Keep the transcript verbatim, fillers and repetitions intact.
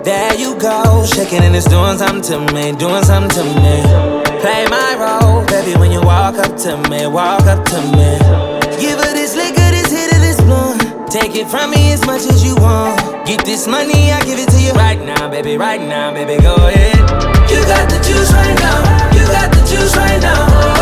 There you go, shaking and it's doing something to me, doing something to me. Play my role, baby, when you walk up to me, walk up to me. Give her this liquor, this hit of this blunt. Take it from me as much as you want. Get this money, I give it to you right now, baby, right now, baby, go ahead. You got the juice right now, you got the juice right now.